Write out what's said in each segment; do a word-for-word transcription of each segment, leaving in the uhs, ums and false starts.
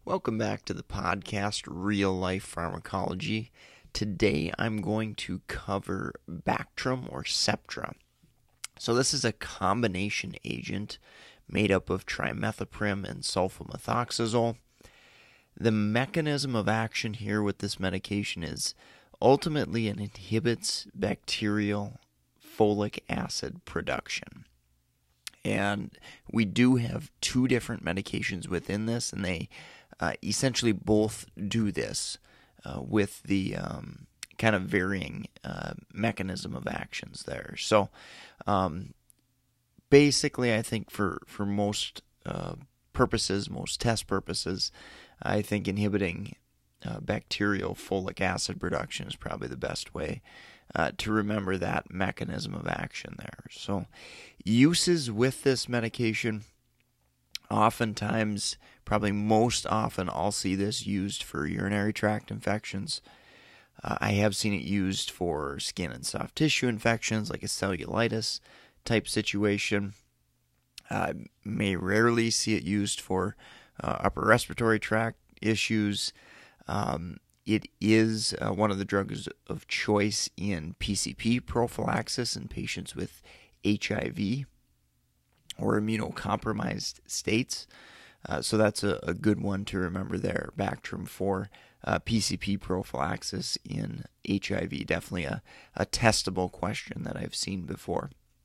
Welcome back to the podcast, Real Life Pharmacology. Today I'm going to cover Bactrim or Septra. So this is a combination agent made up of trimethoprim and sulfamethoxazole. The mechanism of action here with this medication is ultimately it inhibits bacterial folic acid production. And we do have two different medications within this, and they uh, essentially both do this uh, with the um, kind of varying uh, mechanism of actions there. So um, basically, I think for, for most uh, purposes, most test purposes, I think inhibiting uh, bacterial folic acid production is probably the best way Uh, to remember that mechanism of action there. So uses with this medication, oftentimes, probably most often, I'll see this used for urinary tract infections. Uh, I have seen it used for skin and soft tissue infections, like a cellulitis type situation. I may rarely see it used for uh, upper respiratory tract issues. Um, It is uh, one of the drugs of choice in P C P prophylaxis in patients with H I V or immunocompromised states. Uh, so that's a, a good one to remember there, Bactrim for uh, P C P prophylaxis in H I V. Definitely a, a testable question that I've seen before.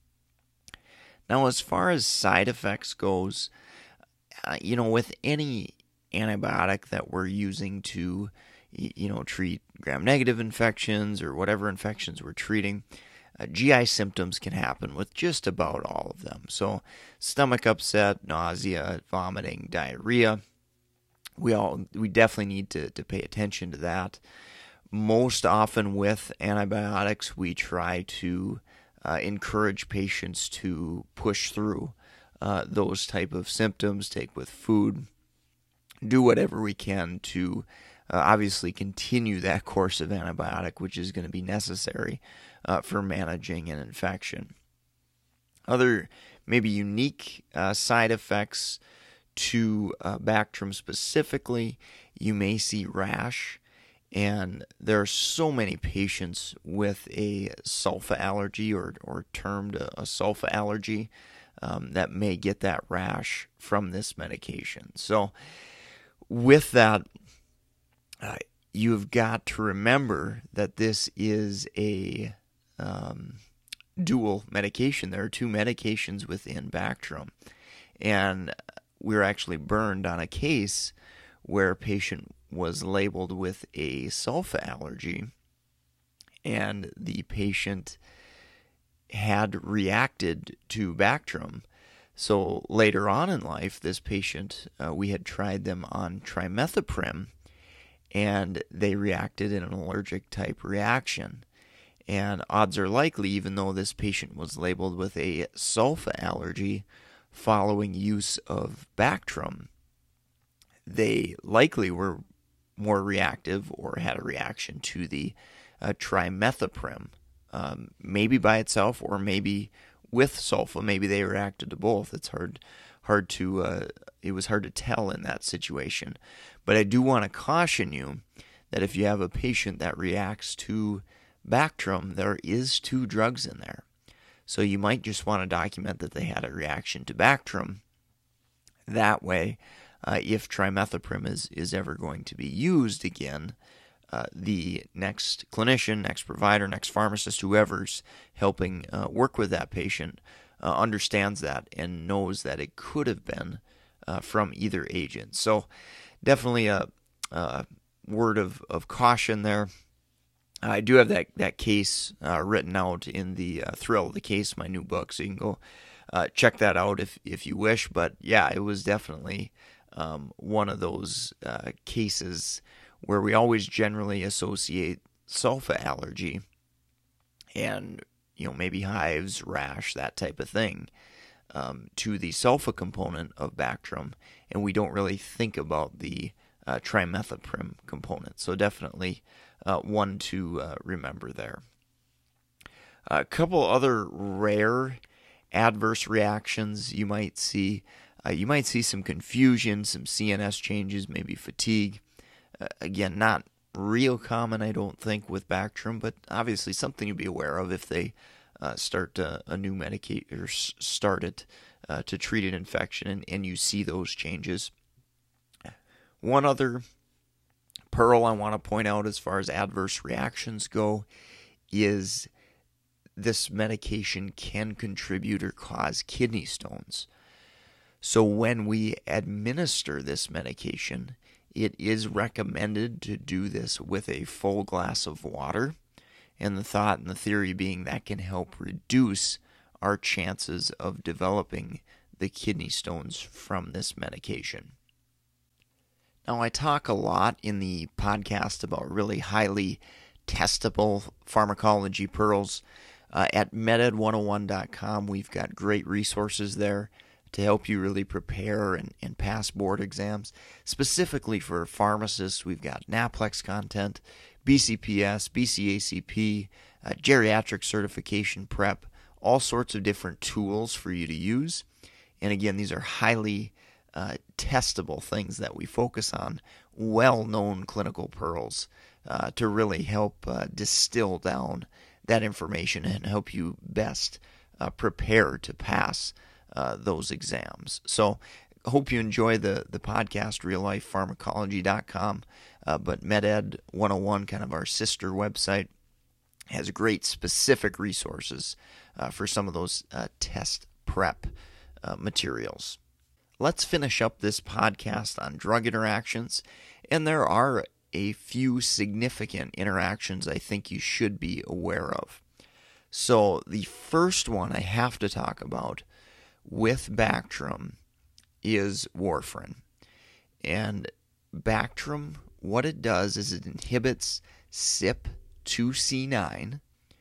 Now, as far as side effects goes, uh, you know, with any antibiotic that we're using to you know, treat gram-negative infections or whatever infections we're treating, uh, G I symptoms can happen with just about all of them. So stomach upset, nausea, vomiting, diarrhea, we all we definitely need to, to pay attention to that. Most often with antibiotics, we try to uh, encourage patients to push through uh, those type of symptoms, take with food, do whatever we can to Uh, obviously continue that course of antibiotic, which is going to be necessary uh, for managing an infection. Other maybe unique uh, side effects to uh, Bactrim specifically, you may see rash, and there are so many patients with a sulfa allergy or, or termed a, a sulfa allergy um, that may get that rash from this medication. So with that, Uh, you've got to remember that this is a um, dual medication. There are two medications within Bactrim. And we were actually burned on a case where a patient was labeled with a sulfa allergy, and the patient had reacted to Bactrim. So later on in life, this patient, uh, we had tried them on trimethoprim, and they reacted in an allergic type reaction. And odds are likely, even though this patient was labeled with a sulfa allergy following use of Bactrim, they likely were more reactive or had a reaction to the uh, trimethoprim, um, maybe by itself or maybe with sulfa. Maybe they reacted to both. It's hard hard to uh, it was hard to tell in that situation. But I do want to caution you that if you have a patient that reacts to Bactrim, there is two drugs in there. So you might just want to document that they had a reaction to Bactrim. That way, uh, if trimethoprim is, is ever going to be used again, uh, the next clinician, next provider, next pharmacist, whoever's helping uh, work with that patient, uh, understands that and knows that it could have been uh, from either agent. So definitely a, a word of, of caution there. I do have that, that case uh, written out in the uh, Thrill of the Case, my new book, so you can go uh, check that out if, if you wish. But yeah, it was definitely um, one of those uh, cases where we always generally associate sulfa allergy and, you know, maybe hives, rash, that type of thing um, to the sulfa component of Bactrim, and we don't really think about the uh, trimethoprim component. So definitely uh, one to uh, remember there. A couple other rare adverse reactions you might see. Uh, you might see some confusion, some C N S changes, maybe fatigue. Uh, again, not real common, I don't think, with Bactrim, but obviously something to be aware of if they uh, start uh, a new medication or s- start it uh, to treat an infection, and, and you see those changes. One other pearl I want to point out as far as adverse reactions go is this medication can contribute or cause kidney stones. So when we administer this medication, it is recommended to do this with a full glass of water, and the thought and the theory being that can help reduce our chances of developing the kidney stones from this medication. Now, I talk a lot in the podcast about really highly testable pharmacology pearls. Uh, at meded one oh one dot com, we've got great resources there to help you really prepare and, and pass board exams. Specifically for pharmacists, we've got NAPLEX content, B C P S, B C A C P, uh, geriatric certification prep, all sorts of different tools for you to use. And again, these are highly uh, testable things that we focus on, well-known clinical pearls uh, to really help uh, distill down that information and help you best uh, prepare to pass uh, those exams. So I hope you enjoy the, the podcast, real life pharmacology dot com, uh, but MedEd one oh one, kind of our sister website, has great specific resources uh, for some of those uh, test prep uh, materials. Let's finish up this podcast on drug interactions, and there are a few significant interactions I think you should be aware of. So the first one I have to talk about with Bactrim is warfarin. And Bactrim, what it does is it inhibits C Y P two C nine,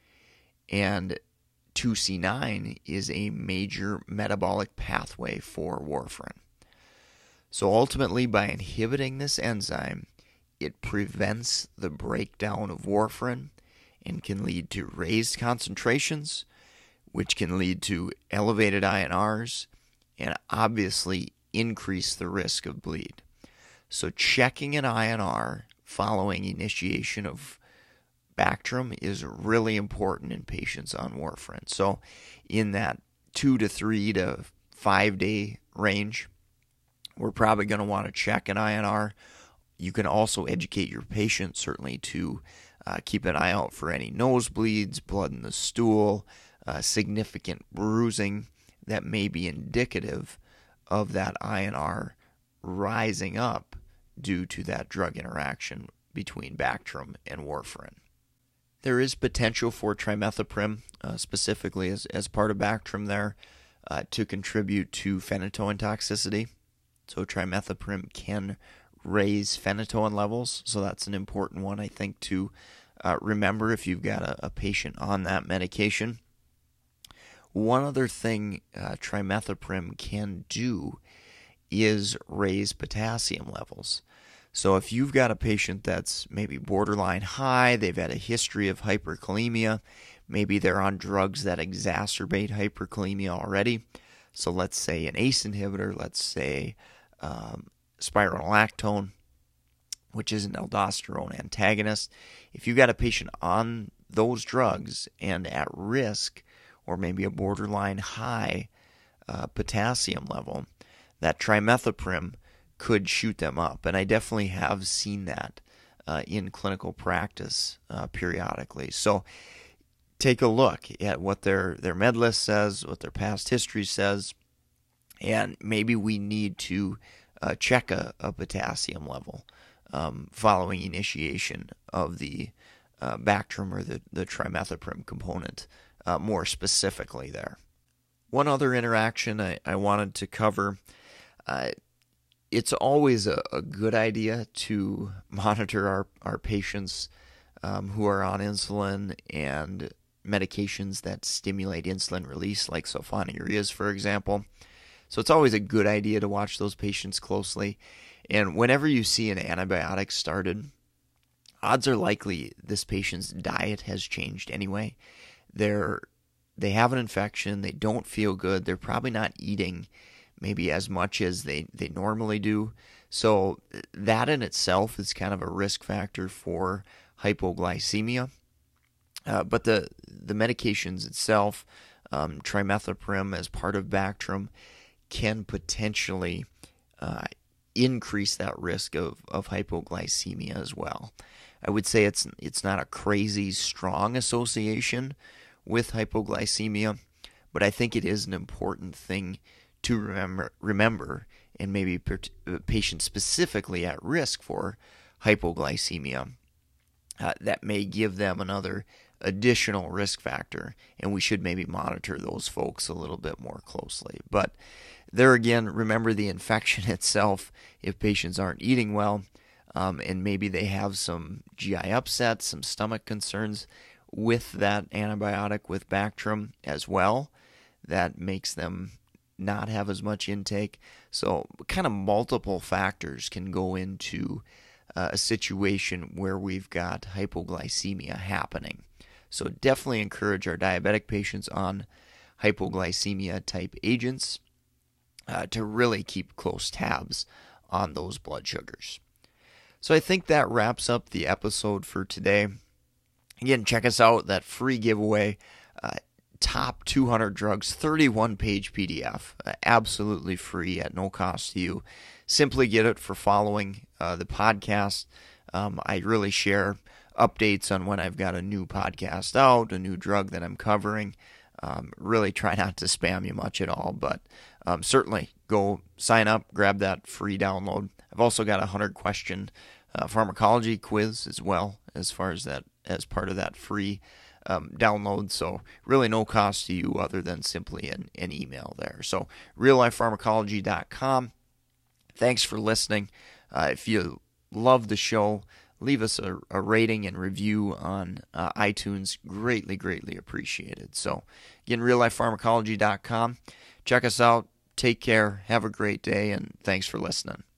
and two C nine is a major metabolic pathway for warfarin. So ultimately, by inhibiting this enzyme, it prevents the breakdown of warfarin and can lead to raised concentrations, which can lead to elevated I N Rs and obviously increase the risk of bleed. So checking an I N R following initiation of Bactrim is really important in patients on warfarin. So in that two to three to five day range, we're probably going to want to check an I N R. You can also educate your patient, certainly, to uh, keep an eye out for any nosebleeds, blood in the stool, uh, significant bruising that may be indicative of that I N R rising up due to that drug interaction between Bactrim and warfarin. There is potential for trimethoprim, uh, specifically as, as part of Bactrim there, uh, to contribute to phenytoin toxicity. So trimethoprim can raise phenytoin levels, so that's an important one, I think, to uh, remember if you've got a, a patient on that medication. One other thing uh, trimethoprim can do is raise potassium levels. So if you've got a patient that's maybe borderline high, they've had a history of hyperkalemia, maybe they're on drugs that exacerbate hyperkalemia already. So let's say an A C E inhibitor, let's say um, spironolactone, which is an aldosterone antagonist. If you've got a patient on those drugs and at risk, or maybe a borderline high uh, potassium level, that trimethoprim could shoot them up. And I definitely have seen that uh, in clinical practice uh, periodically. So take a look at what their, their med list says, what their past history says, and maybe we need to uh, check a, a potassium level um, following initiation of the uh, Bactrim or the, the trimethoprim component uh, more specifically there. One other interaction I, I wanted to cover, uh, it's always a, a good idea to monitor our, our patients um, who are on insulin and medications that stimulate insulin release, like sulfonylureas, for example. So it's always a good idea to watch those patients closely. And whenever you see an antibiotic started, odds are likely this patient's diet has changed anyway. They're, they have an infection, they don't feel good, they're probably not eating maybe as much as they, they normally do. So that in itself is kind of a risk factor for hypoglycemia. Uh, but the the medications itself, um, trimethoprim as part of Bactrim, can potentially uh, increase that risk of, of hypoglycemia as well. I would say it's it's not a crazy strong association with hypoglycemia, but I think it is an important thing to remember, remember and maybe per, patients specifically at risk for hypoglycemia, uh, that may give them another additional risk factor, and we should maybe monitor those folks a little bit more closely. But there again, remember the infection itself. If patients aren't eating well, um, and maybe they have some G I upsets, some stomach concerns with that antibiotic, with Bactrim as well, that makes them not have as much intake. So kind of multiple factors can go into uh, a situation where we've got hypoglycemia happening. So definitely encourage our diabetic patients on hypoglycemia type agents uh, to really keep close tabs on those blood sugars. So I think that wraps up the episode for today. Again, check us out, that free giveaway, uh, top two hundred drugs, thirty-one page P D F, uh, absolutely free at no cost to you. Simply get it for following uh, the podcast. Um, I really share updates on when I've got a new podcast out, a new drug that I'm covering. Um, really try not to spam you much at all, but um, certainly go sign up, grab that free download. I've also got a one hundred question uh, pharmacology quiz as well, as far as that, as part of that free um, download. So really no cost to you other than simply an, an email there. So real life pharmacology dot com. Thanks for listening. Uh, if you love the show, leave us a, a rating and review on uh, iTunes. Greatly, greatly appreciated. So again, real life pharmacology dot com. Check us out. Take care. Have a great day, and thanks for listening.